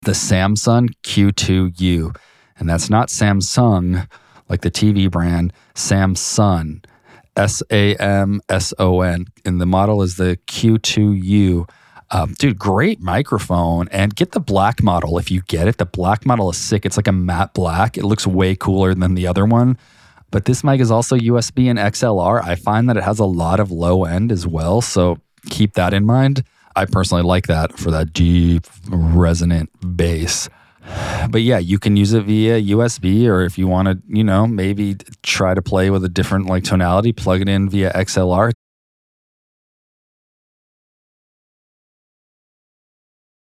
the Samson Q2U. And that's not Samsung, like the TV brand, Samson, Samson. And the model is the Q2U. Dude, great microphone. And get the black model if you get it. The black model is sick. It's like a matte black. It looks way cooler than the other one. But this mic is also USB and XLR. I find that it has a lot of low end as well. So keep that in mind. I personally like that for that deep, resonant bass. But yeah, you can use it via USB, or if you want to, maybe try to play with a different like tonality, plug it in via XLR.